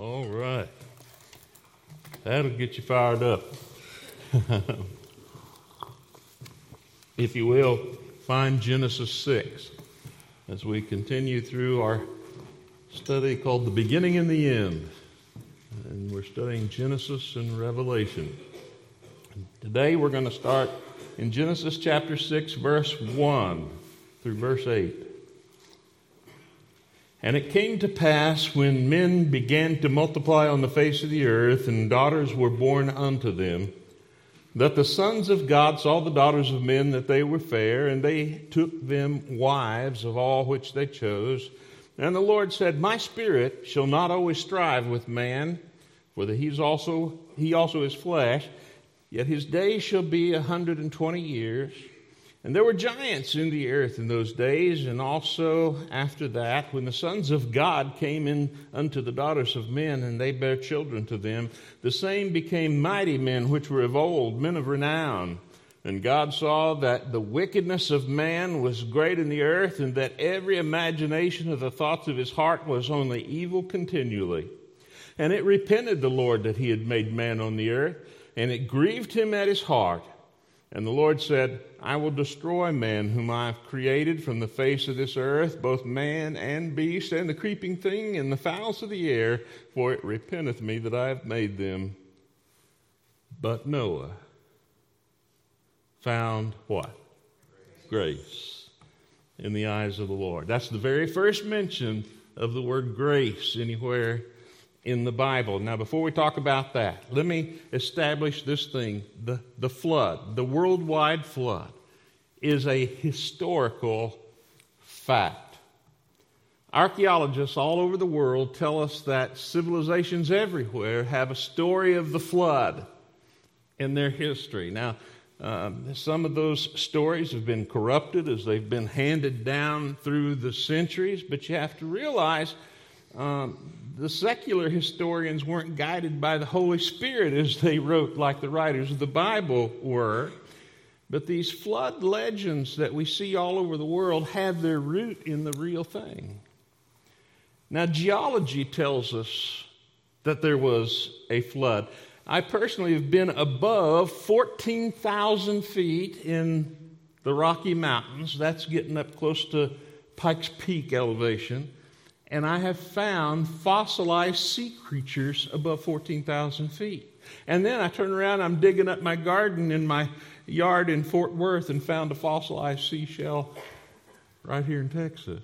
All right. That'll get you fired up. If you will, find Genesis 6 as we continue through our study called The Beginning and the End. And we're studying Genesis and Revelation. Today we're going to start in Genesis chapter 6, verse 1 through verse 8. And it came to pass when men began to multiply on the face of the earth, and daughters were born unto them, that the sons of God saw the daughters of men that they were fair, and they took them wives of all which they chose. And the Lord said, My spirit shall not always strive with man, for that he also is flesh, yet his days shall be 120 years. And there were giants in the earth in those days, and also after that, when the sons of God came in unto the daughters of men, and they bare children to them, the same became mighty men which were of old, men of renown. And God saw that the wickedness of man was great in the earth, and that every imagination of the thoughts of his heart was only evil continually. And it repented the Lord that he had made man on the earth, and it grieved him at his heart. And the Lord said, I will destroy man whom I have created from the face of this earth, both man and beast, and the creeping thing, and the fowls of the air, for it repenteth me that I have made them. But Noah found what? Grace in the eyes of the Lord. That's the very first mention of the word grace anywhere in the Bible. Now, before we talk about that, let me establish this thing. The flood, the worldwide flood, is a historical fact. Archaeologists all over the world tell us that civilizations everywhere have a story of the flood in their history. Now, some of those stories have been corrupted as they've been handed down through the centuries, but you have to realize the secular historians weren't guided by the Holy Spirit as they wrote like the writers of the Bible were. But these flood legends that we see all over the world have their root in the real thing. Now, geology tells us that there was a flood. I personally have been above 14,000 feet in the Rocky Mountains. That's getting up close to Pikes Peak elevation. And I have found fossilized sea creatures above 14,000 feet. And then I turn around, I'm digging up my garden in my yard in Fort Worth and found a fossilized seashell right here in Texas.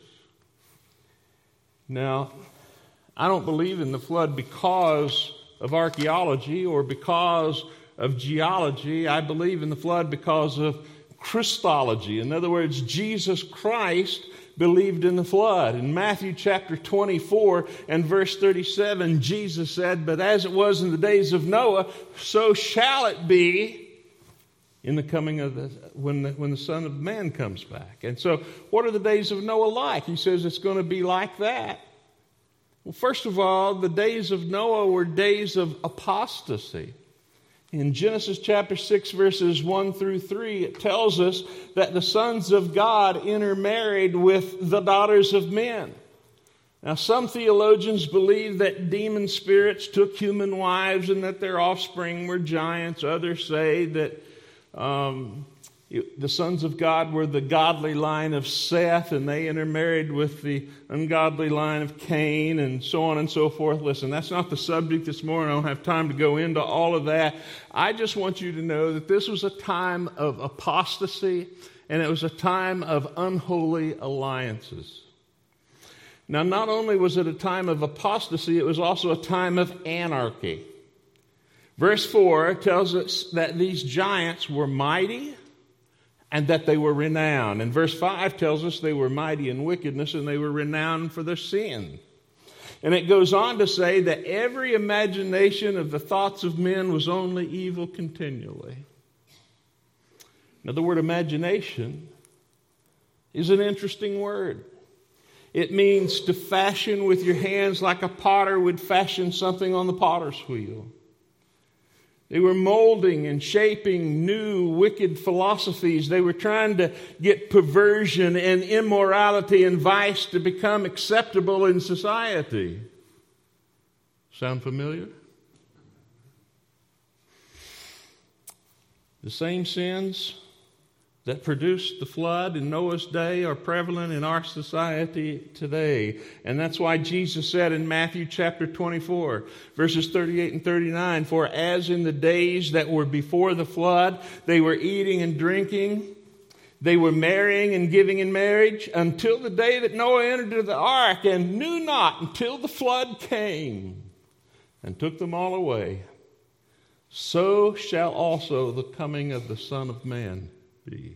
Now, I don't believe in the flood because of archaeology or because of geology. I believe in the flood because of Christology. In other words, Jesus Christ believed in the flood. In Matthew chapter 24 and verse 37, Jesus said, But as it was in the days of Noah, so shall it be in the coming of when the Son of Man comes back. And so, what are the days of Noah like? He says it's going to be like that. Well, first of all, the days of Noah were days of apostasy. In Genesis chapter 6, verses 1 through 3, it tells us that the sons of God intermarried with the daughters of men. Now, some theologians believe that demon spirits took human wives and that their offspring were giants. Others say that the sons of God were the godly line of Seth, and they intermarried with the ungodly line of Cain, and so on and so forth. Listen, that's not the subject this morning. I don't have time to go into all of that. I just want you to know that this was a time of apostasy, and it was a time of unholy alliances. Now, not only was it a time of apostasy, it was also a time of anarchy. Verse 4 tells us that these giants were mighty, and that they were renowned. And verse 5 tells us they were mighty in wickedness and they were renowned for their sin. And it goes on to say that every imagination of the thoughts of men was only evil continually. Now, the word imagination is an interesting word. It means to fashion with your hands like a potter would fashion something on the potter's wheel. They were molding and shaping new wicked philosophies. They were trying to get perversion and immorality and vice to become acceptable in society. Sound familiar? The same sins that produced the flood in Noah's day are prevalent in our society today. And that's why Jesus said in Matthew chapter 24, verses 38 and 39, "For as in the days that were before the flood, they were eating and drinking, they were marrying and giving in marriage, until the day that Noah entered into the ark, and knew not until the flood came and took them all away. So shall also the coming of the Son of Man be."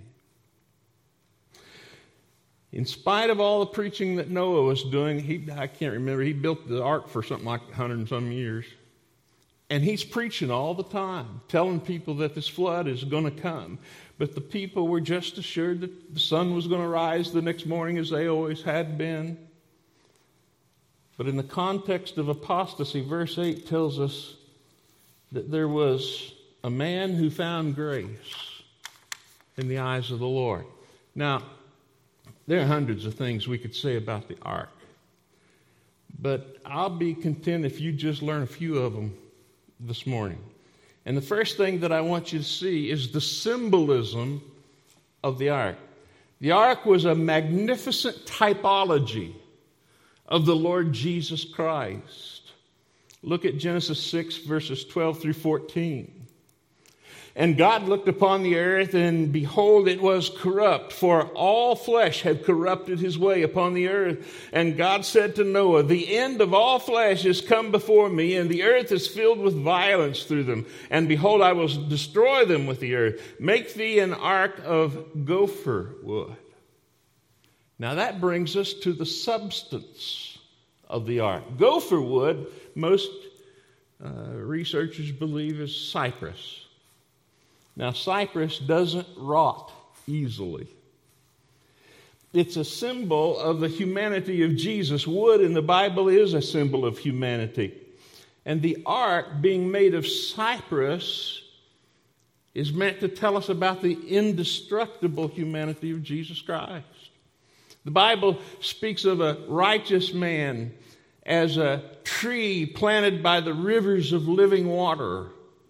In spite of all the preaching that Noah was doing, I can't remember, he built the ark for something like 100 and some years. And he's preaching all the time, telling people that this flood is going to come. But the people were just assured that the sun was going to rise the next morning as they always had been. But in the context of apostasy, verse 8 tells us that there was a man who found grace in the eyes of the Lord. Now, there are hundreds of things we could say about the ark, but I'll be content if you just learn a few of them this morning. And the first thing that I want you to see is the symbolism of the ark. The ark was a magnificent typology of the Lord Jesus Christ. Look at Genesis 6, verses 12 through 14. "And God looked upon the earth, and behold, it was corrupt, for all flesh had corrupted his way upon the earth. And God said to Noah, The end of all flesh is come before me, and the earth is filled with violence through them. And behold, I will destroy them with the earth. Make thee an ark of gopher wood." Now that brings us to the substance of the ark. Gopher wood, most researchers believe, is cypress. Now, cypress doesn't rot easily. It's a symbol of the humanity of Jesus. Wood in the Bible is a symbol of humanity. And the ark, being made of cypress, is meant to tell us about the indestructible humanity of Jesus Christ. The Bible speaks of a righteous man as a tree planted by the rivers of living water.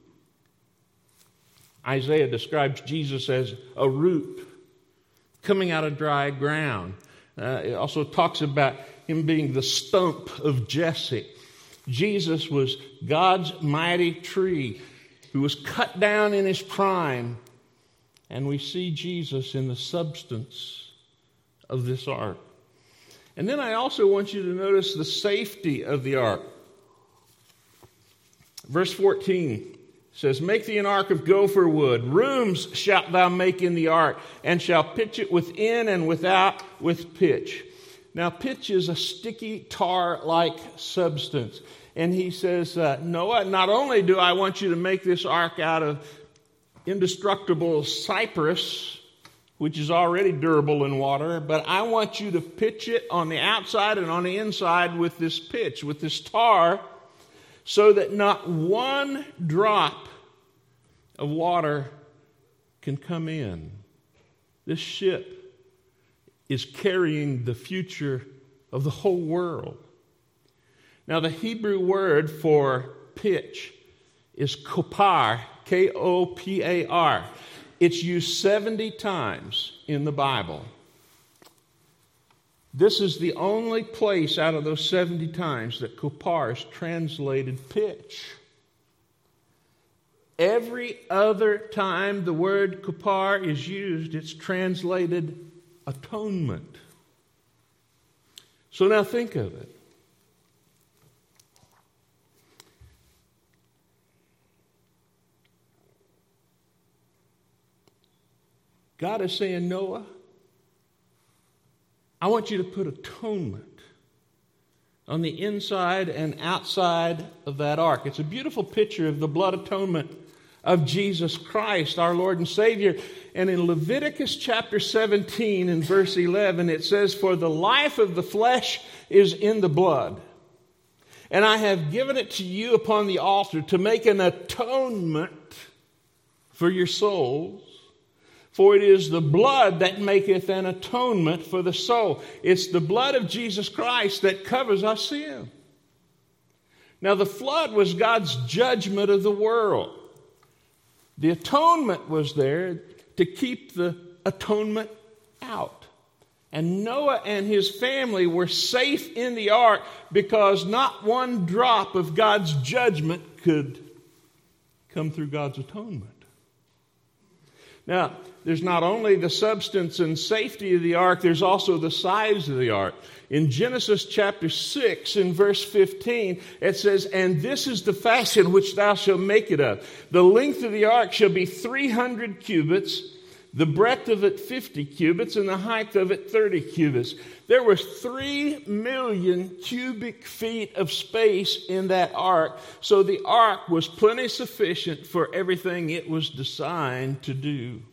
Isaiah describes Jesus as a root coming out of dry ground. It also talks about him being the stump of Jesse. Jesus was God's mighty tree who was cut down in his prime. And we see Jesus in the substance of this ark. And then I also want you to notice the safety of the ark. Verse 14 says, "Make thee an ark of gopher wood. Rooms shalt thou make in the ark, and shall pitch it within and without with pitch." Now, pitch is a sticky tar-like substance. And he says, Noah, not only do I want you to make this ark out of indestructible cypress, which is already durable in water, but I want you to pitch it on the outside and on the inside with this pitch, with this tar, so that not one drop of water can come in. This ship is carrying the future of the whole world. Now, the Hebrew word for pitch is kopar, K-O-P-A-R. It's used 70 times in the Bible. This is the only place out of those 70 times that kopar is translated pitch. Every other time the word kopar is used, it's translated atonement. So now think of it. God is saying, Noah, I want you to put atonement on the inside and outside of that ark. It's a beautiful picture of the blood atonement of Jesus Christ, our Lord and Savior. And in Leviticus chapter 17 and verse 11, it says, "For the life of the flesh is in the blood, and I have given it to you upon the altar to make an atonement for your souls. For it is the blood that maketh an atonement for the soul." It's the blood of Jesus Christ that covers our sin. Now, the flood was God's judgment of the world. The atonement was there to keep the atonement out. And Noah and his family were safe in the ark because not one drop of God's judgment could come through God's atonement. Now, there's not only the substance and safety of the ark, there's also the size of the ark. In Genesis chapter 6, in verse 15, it says, "And this is the fashion which thou shalt make it of. The length of the ark shall be 300 cubits, the breadth of it 50 cubits, and the height of it 30 cubits." There was 3 million cubic feet of space in that ark, so the ark was plenty sufficient for everything it was designed to do.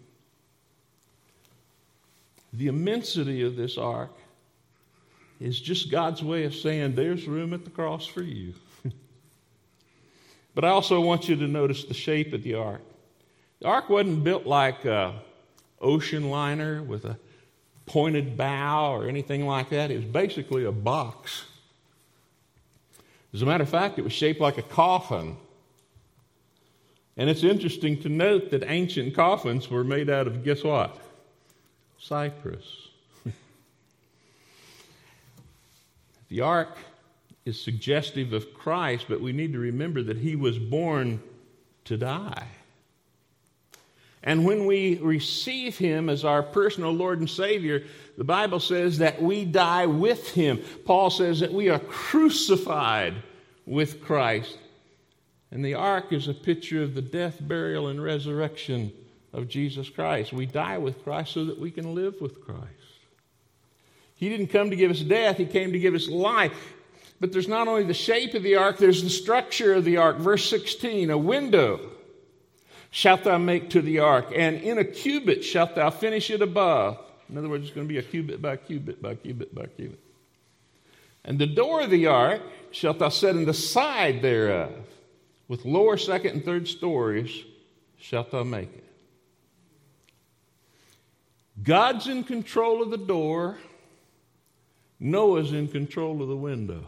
The immensity of this ark is just God's way of saying there's room at the cross for you. But I also want you to notice the shape of the ark. The ark wasn't built like an ocean liner with a pointed bow or anything like that. It was basically a box. As a matter of fact, it was shaped like a coffin. And it's interesting to note that ancient coffins were made out of, guess what? Cypress. The ark is suggestive of Christ, but we need to remember that he was born to die. And when we receive him as our personal Lord and Savior, the Bible says that we die with him. Paul says that we are crucified with Christ. And the ark is a picture of the death, burial, and resurrection of Jesus Christ. We die with Christ so that we can live with Christ. He didn't come to give us death, he came to give us life. But there's not only the shape of the ark, there's the structure of the ark. Verse 16, "A window shalt thou make to the ark, and in a cubit shalt thou finish it above." In other words, it's going to be a cubit by cubit by cubit by cubit. "And the door of the ark shalt thou set in the side thereof. With lower, second, and third stories shalt thou make it." God's in control of the door. Noah's in control of the window.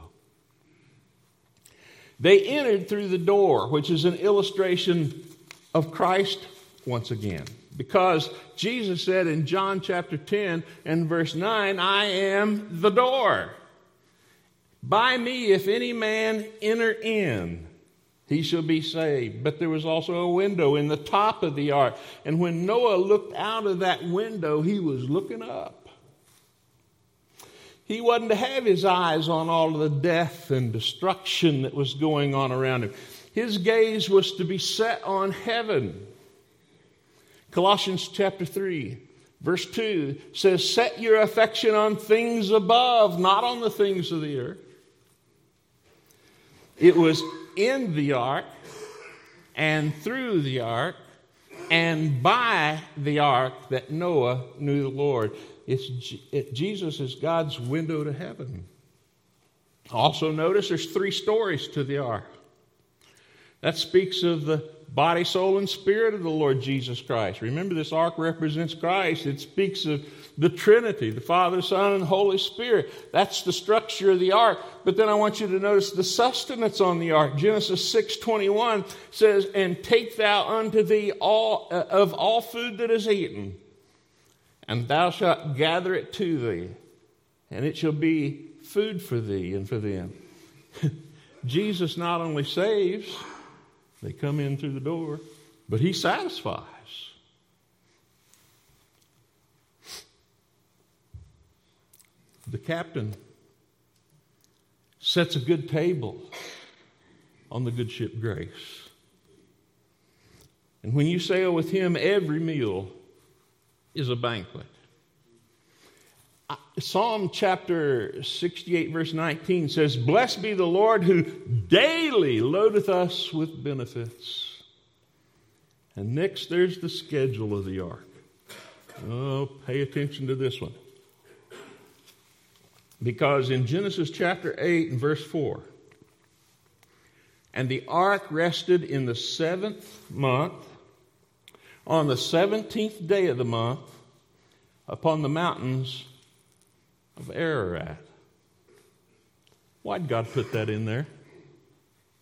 They entered through the door, which is an illustration of Christ once again. Because Jesus said in John chapter 10 and verse 9, "I am the door. By me, if any man enter in, he shall be saved." But there was also a window in the top of the ark. And when Noah looked out of that window, he was looking up. He wasn't to have his eyes on all of the death and destruction that was going on around him. His gaze was to be set on heaven. Colossians chapter 3, verse 2 says, "Set your affection on things above, not on the things of the earth." It was in the ark and through the ark and by the ark that Noah knew the Lord. Jesus is God's window to heaven. Also notice there's 3 stories to the ark. That speaks of the body, soul, and spirit of the Lord Jesus Christ. Remember, this ark represents Christ. It speaks of the Trinity, the Father, Son, and Holy Spirit. That's the structure of the ark. But then I want you to notice the sustenance on the ark. Genesis 6:21 says, "And take thou unto thee all food that is eaten, and thou shalt gather it to thee, and it shall be food for thee and for them." Jesus not only saves, they come in through the door, but he satisfies. The captain sets a good table on the good ship Grace. And when you sail with him, every meal is a banquet. Psalm chapter 68, verse 19 says, "Blessed be the Lord who daily loadeth us with benefits." And next, there's the schedule of the ark. Oh, pay attention to this one. Because in Genesis chapter 8 and verse 4, "And the ark rested in the 7th month, on the 17th day of the month, upon the mountains of Ararat." Why'd God put that in there?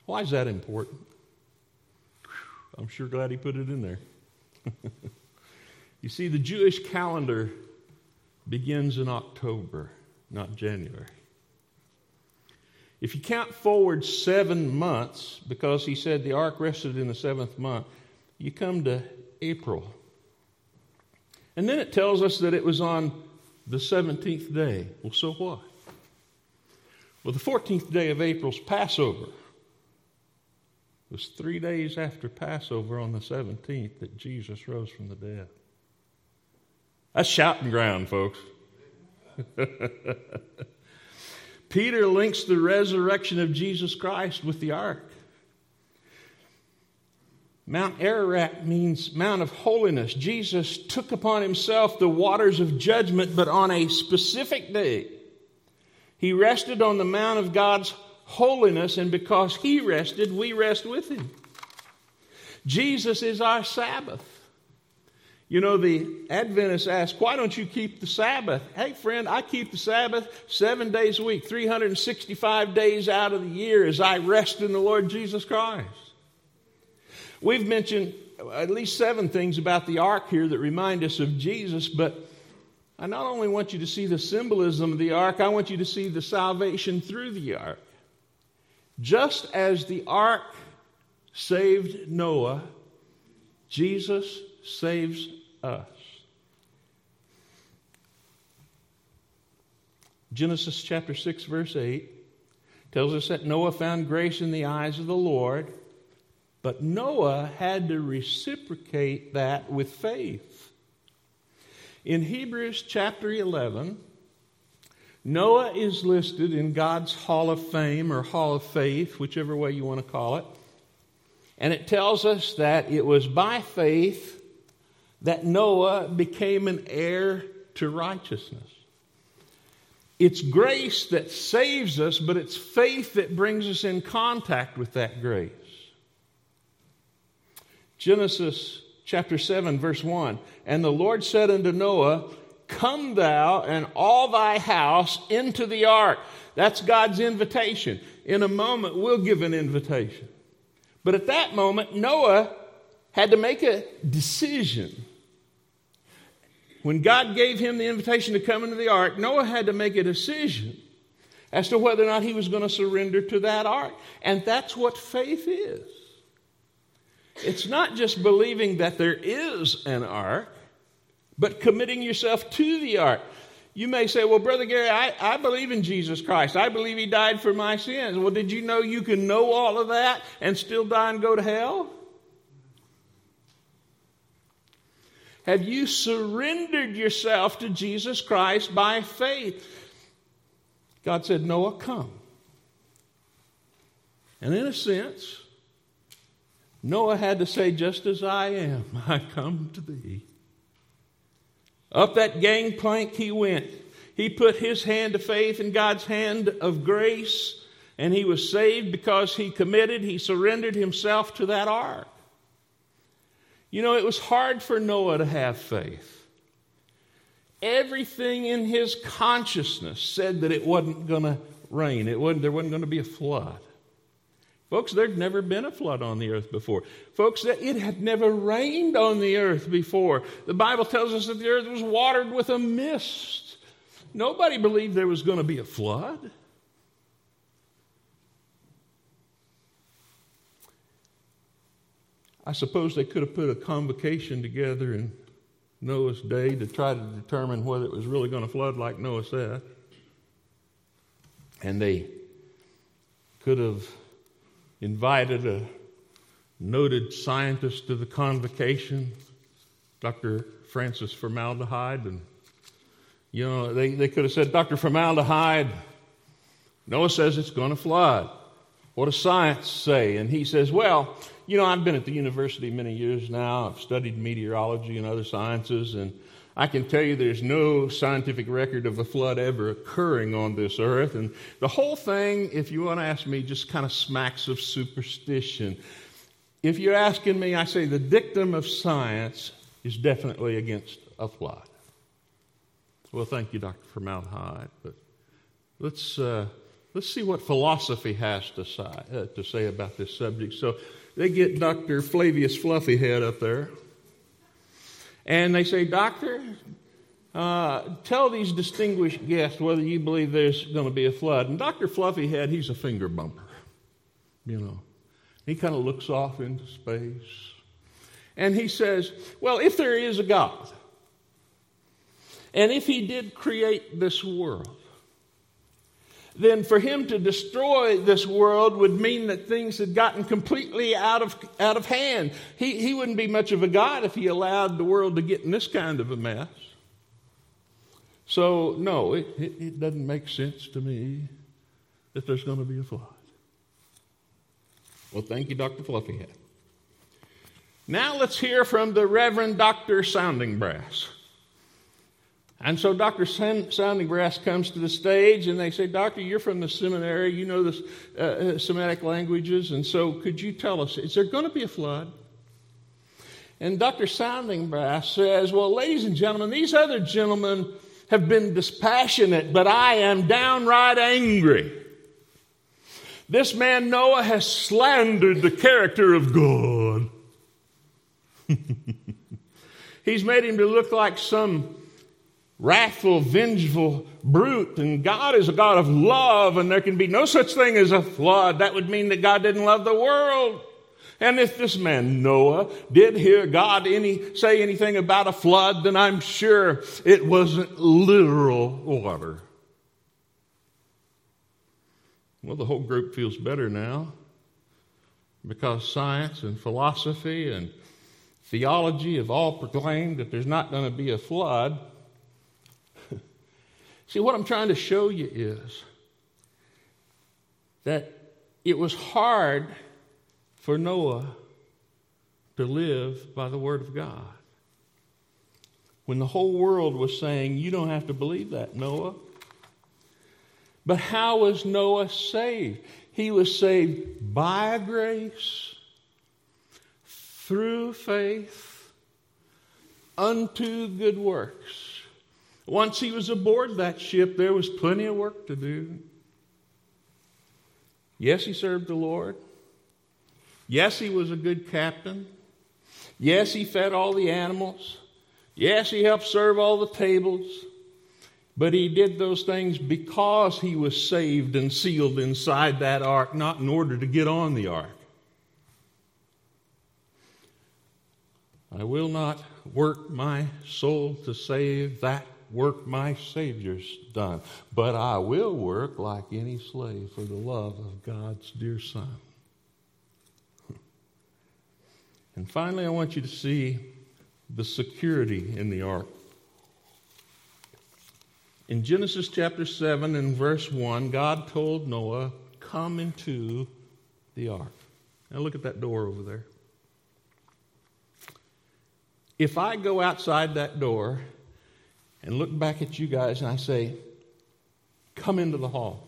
Why is that important? I'm sure glad he put it in there. You see, the Jewish calendar begins in October, not January. If you count forward 7 months, because he said the ark rested in the 7th month, you come to April. And then it tells us that it was on the 17th day. Well, so what? Well, the 14th day of April's Passover. It was 3 days after Passover on the 17th that Jesus rose from the dead. That's shouting ground, folks. Peter links the resurrection of Jesus Christ with the ark. Mount Ararat means Mount of Holiness. Jesus took upon himself the waters of judgment, but on a specific day. He rested on the Mount of God's holiness, and because he rested, we rest with him. Jesus is our Sabbath. You know, the Adventists ask, why don't you keep the Sabbath? Hey, friend, I keep the Sabbath 7 days a week, 365 days out of the year as I rest in the Lord Jesus Christ. We've mentioned at least 7 things about the ark here that remind us of Jesus, but I not only want you to see the symbolism of the ark, I want you to see the salvation through the ark. Just as the ark saved Noah, Jesus saves us. Genesis chapter 6, verse 8 tells us that Noah found grace in the eyes of the Lord, but Noah had to reciprocate that with faith. In Hebrews chapter 11, Noah is listed in God's Hall of Fame or Hall of Faith, whichever way you want to call it. And it tells us that it was by faith that Noah became an heir to righteousness. It's grace that saves us, but it's faith that brings us in contact with that grace. Genesis chapter 7, verse 1, and the Lord said unto Noah, come thou and all thy house into the ark. That's God's invitation. In a moment, we'll give an invitation. But at that moment, Noah had to make a decision. When God gave him the invitation to come into the ark, Noah had to make a decision as to whether or not he was going to surrender to that ark. And that's what faith is. It's not just believing that there is an ark, but committing yourself to the ark. You may say, well, Brother Gary, I believe in Jesus Christ. I believe he died for my sins. Well, did you know you can know all of that and still die and go to hell? Have you surrendered yourself to Jesus Christ by faith? God said, Noah, come. And in a sense, Noah had to say, just as I am, I come to thee. Up that gangplank he went. He put his hand of faith in God's hand of grace, and he was saved because he surrendered himself to that ark. You know, it was hard for Noah to have faith. Everything in his consciousness said that it wasn't going to rain. There wasn't going to be a flood. Folks, there'd never been a flood on the earth before. Folks, it had never rained on the earth before. The Bible tells us that the earth was watered with a mist. Nobody believed there was going to be a flood. I suppose they could have put a convocation together in Noah's day to try to determine whether it was really going to flood like Noah said. And they could have invited a noted scientist to the convocation, Dr. Francis Formaldehyde. And, you know, they could have said, Dr. Formaldehyde, Noah says it's going to flood. What does science say? And he says, well, you know, I've been at the university many years now. I've studied meteorology and other sciences, and I can tell you there's no scientific record of a flood ever occurring on this earth. And the whole thing, if you want to ask me, just kind of smacks of superstition. If you're asking me, I say the dictum of science is definitely against a flood. Well, thank you, Dr. Formaldehyde. But let's Let's see what philosophy has to say about this subject. So they get Dr. Flavius Fluffyhead up there, and they say, Doctor, tell these distinguished guests whether you believe there's going to be a flood. And Dr. Fluffyhead, he's a finger bumper, you know. He kind of looks off into space. And he says, well, if there is a God, and if he did create this world, then for him to destroy this world would mean that things had gotten completely out of hand. He wouldn't be much of a God if he allowed the world to get in this kind of a mess. So, no, it doesn't make sense to me that there's going to be a flood. Well, thank you, Dr. Fluffyhead. Now let's hear from the Reverend Dr. Sounding Brass. And so Dr. Sounding Brass comes to the stage, and they say, Doctor, you're from the seminary. You know the Semitic languages, and so could you tell us, is there going to be a flood? And Dr. Sounding Brass says, well, ladies and gentlemen, these other gentlemen have been dispassionate, but I am downright angry. This man Noah has slandered the character of God. He's made him to look like some wrathful, vengeful brute, and God is a God of love, and there can be no such thing as a flood. That would mean that God didn't love the world. And if this man Noah did hear God say anything about a flood, then I'm sure it wasn't literal water. Well, the whole group feels better now, because science and philosophy and theology have all proclaimed that there's not going to be a flood. See, what I'm trying to show you is that it was hard for Noah to live by the Word of God. When the whole world was saying, you don't have to believe that, Noah. But how was Noah saved? He was saved by grace, through faith, unto good works. Once he was aboard that ship, there was plenty of work to do. Yes, he served the Lord. Yes, he was a good captain. Yes, he fed all the animals. Yes, he helped serve all the tables. But he did those things because he was saved and sealed inside that ark, not in order to get on the ark. I will not work my soul to save that work my Savior's done, but I will work like any slave for the love of God's dear Son. And finally, I want you to see the security in the ark. In Genesis chapter 7 and verse 1, God told Noah, come into the ark. Now look at that door over there. If I go outside that door and look back at you guys and I say, come into the hall,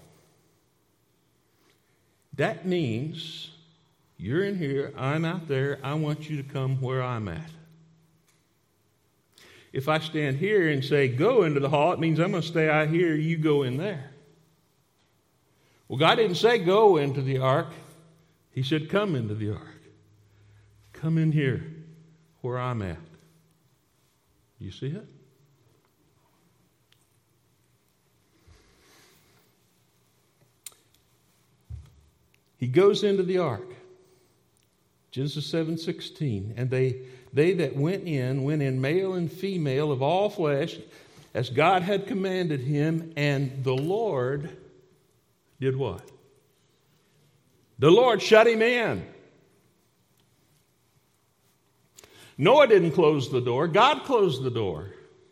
that means you're in here, I'm out there, I want you to come where I'm at. If I stand here and say, go into the hall, it means I'm going to stay out here, you go in there. Well, God didn't say go into the ark. He said come into the ark. Come in here where I'm at. You see it? He goes into the ark. Genesis 7:16. And they that went in male and female of all flesh, as God had commanded him, and the Lord did what? The Lord shut him in. Noah didn't close the door. God closed the door.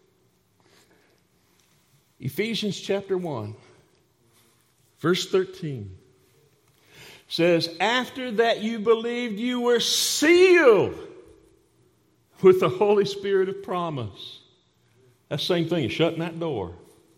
Ephesians chapter 1, verse 13 says, after that you believed, you were sealed with the Holy Spirit of promise. That's the same thing as shutting that door.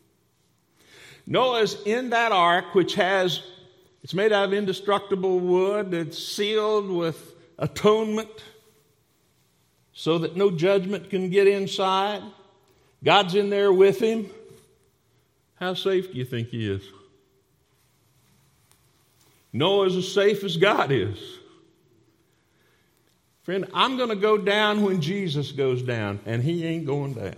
Noah's in that ark, which it's made out of indestructible wood. It's sealed with atonement so that no judgment can get inside. God's in there with him. How safe do you think he is? Noah's as safe as God is. Friend, I'm going to go down when Jesus goes down, and he ain't going down.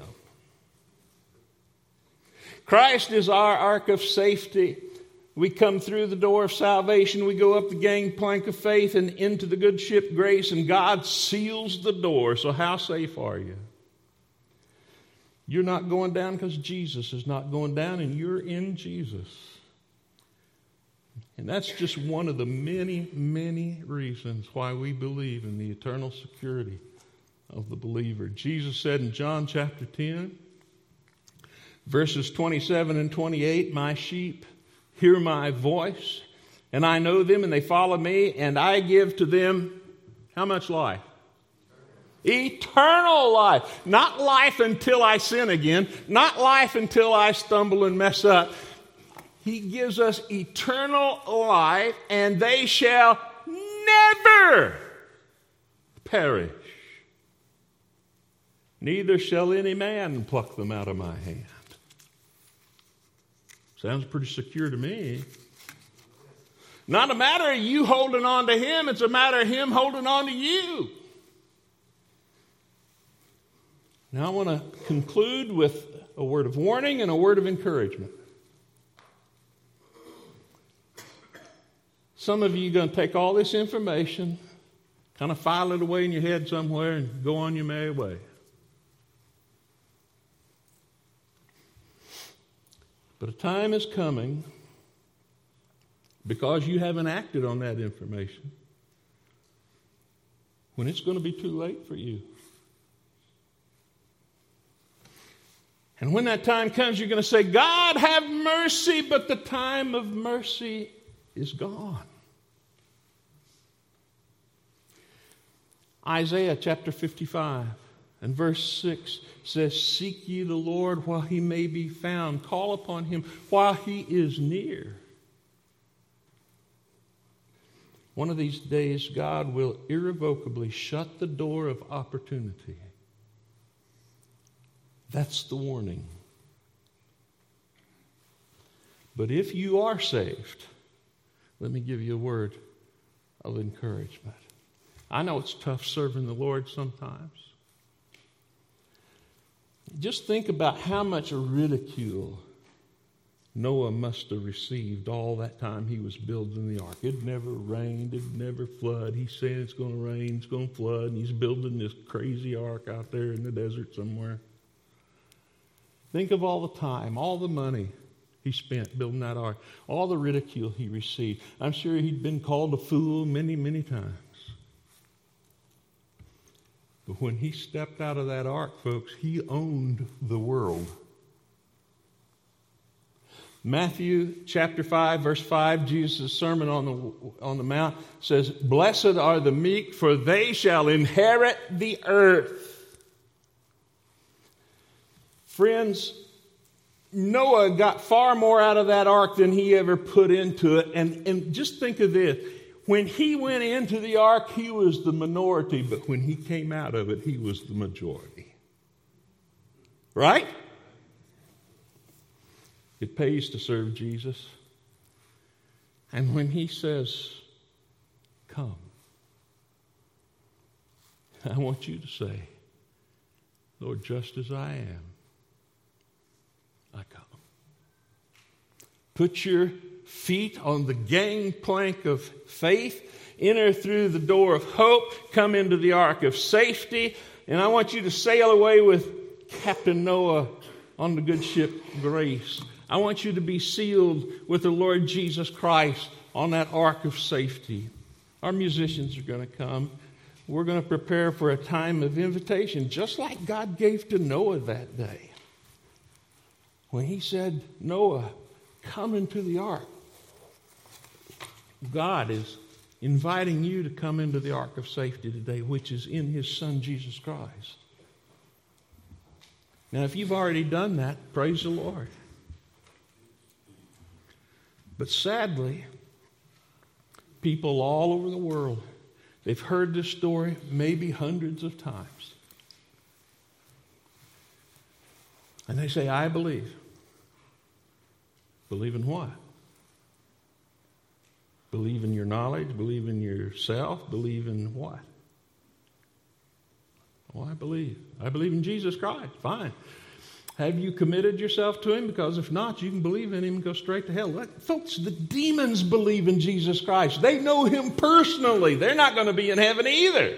Christ is our ark of safety. We come through the door of salvation. We go up the gangplank of faith and into the good ship Grace, and God seals the door. So how safe are you? You're not going down because Jesus is not going down, and you're in Jesus. And that's just one of the many, many reasons why we believe in the eternal security of the believer. Jesus said in John chapter 10, verses 27 and 28, my sheep hear my voice, and I know them, and they follow me, and I give to them how much life? Eternal life. Not life until I sin again. Not life until I stumble and mess up. He gives us eternal life, and they shall never perish. Neither shall any man pluck them out of my hand. Sounds pretty secure to me. Not a matter of you holding on to him, it's a matter of him holding on to you. Now I want to conclude with a word of warning and a word of encouragement. Some of you are going to take all this information, kind of file it away in your head somewhere, and go on your merry way. But a time is coming, because you haven't acted on that information, when it's going to be too late for you. And when that time comes, you're going to say, God, have mercy, but the time of mercy is gone. Isaiah chapter 55 and verse 6 says, seek ye the Lord while he may be found. Call upon him while he is near. One of these days, God will irrevocably shut the door of opportunity. That's the warning. But if you are saved, let me give you a word of encouragement. I know it's tough serving the Lord sometimes. Just think about how much ridicule Noah must have received all that time he was building the ark. It never rained, it never flooded. He's saying it's going to rain, it's going to flood, and he's building this crazy ark out there in the desert somewhere. Think of all the time, all the money he spent building that ark, all the ridicule he received. I'm sure he'd been called a fool many, many times. But when he stepped out of that ark, folks, he owned the world. Matthew chapter 5, verse 5, Jesus' Sermon on the Mount says, blessed are the meek, for they shall inherit the earth. Friends, Noah got far more out of that ark than he ever put into it. And just think of this. When he went into the ark, he was the minority, but when he came out of it, he was the majority. Right? It pays to serve Jesus. And when he says, come, I want you to say, Lord, just as I am, I come. Put your feet on the gangplank of faith, enter through the door of hope, come into the ark of safety, and I want you to sail away with Captain Noah on the good ship Grace. I want you to be sealed with the Lord Jesus Christ on that ark of safety. Our musicians are going to come. We're going to prepare for a time of invitation, just like God gave to Noah that day. When he said, Noah, come into the ark. God is inviting you to come into the ark of safety today, which is in his Son, Jesus Christ. Now, if you've already done that, praise the Lord. But sadly, people all over the world, they've heard this story maybe hundreds of times. And they say, I believe. Believe in what? Believe in your knowledge, believe in yourself, believe in what? Oh, I believe. I believe in Jesus Christ. Fine. Have you committed yourself to Him? Because if not, you can believe in Him and go straight to hell. Folks, the demons believe in Jesus Christ. They know Him personally. They're not going to be in heaven either.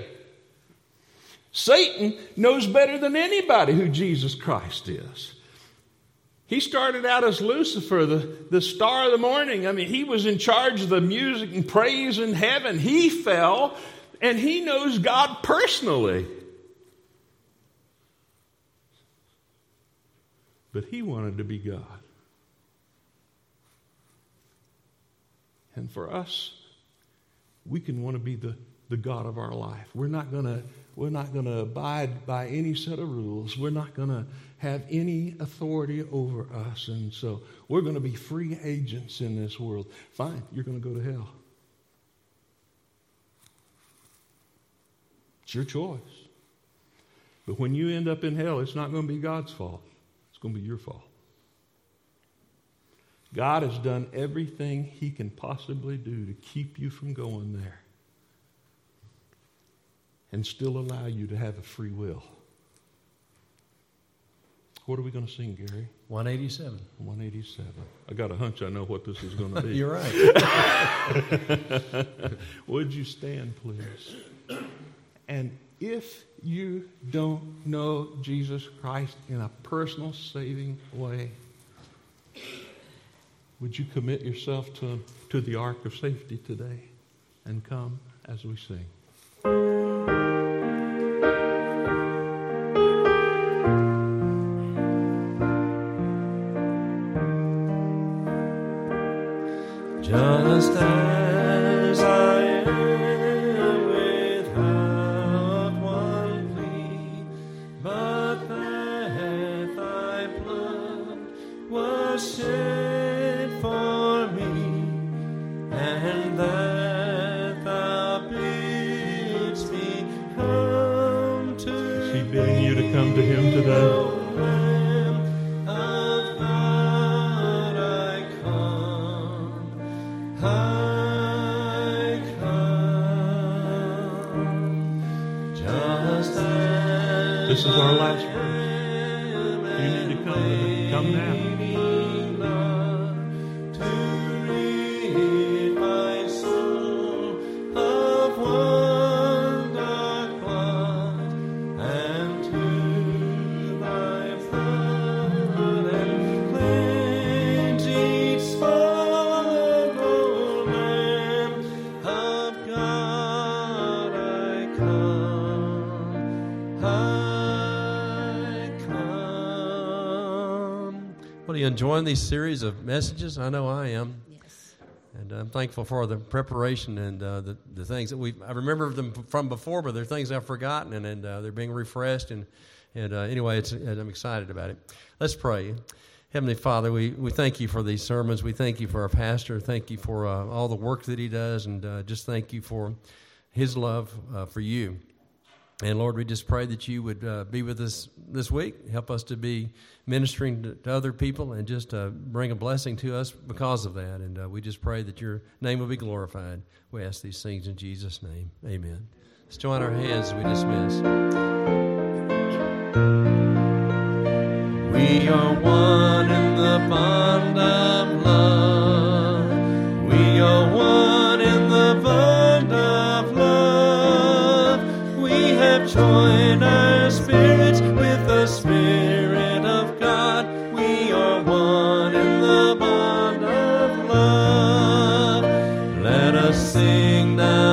Satan knows better than anybody who Jesus Christ is. He started out as Lucifer, the star of the morning. I mean, he was in charge of the music and praise in heaven. He fell, and he knows God personally. But he wanted to be God. And for us, we can want to be the God of our life. We're not going to abide by any set of rules. We're not going to have any authority over us. And so we're going to be free agents in this world. Fine, you're going to go to hell. It's your choice. But when you end up in hell, it's not going to be God's fault. It's going to be your fault. God has done everything He can possibly do to keep you from going there and still allow you to have a free will. What are we going to sing, Gary? 187. 187. I got a hunch I know what this is going to be. You're right. Would you stand, please? And if you don't know Jesus Christ in a personal, saving way, would you commit yourself to the ark of safety today and come as we sing? Just as I am without one plea, but that thy blood was shed for me, and that thou bidst me come to Is He bidding you to come to Him today? This is our last verse. You need to come to Him. Come now. To rid my soul of one dark clot, and to thy flood and cleanse each spot, O Lamb of God, I come. What, are you enjoying these series of messages? I know I am. Yes. And I'm thankful for the preparation and the things that I remember them from before, but they're things I've forgotten, and they're being refreshed. And anyway, I'm excited about it. Let's pray. Heavenly Father, we thank you for these sermons. We thank you for our pastor. Thank you for all the work that he does, and just thank you for his love for you. And Lord, we just pray that you would be with us this week, help us to be ministering to other people, and just bring a blessing to us because of that. And we just pray that your name will be glorified. We ask these things in Jesus' name. Amen. Let's join our hands as we dismiss. We are one in the bond of love. We are one in the bond of love. We have joined our spirits with the Spirit of God. We are one in the bond of love. Let us sing now.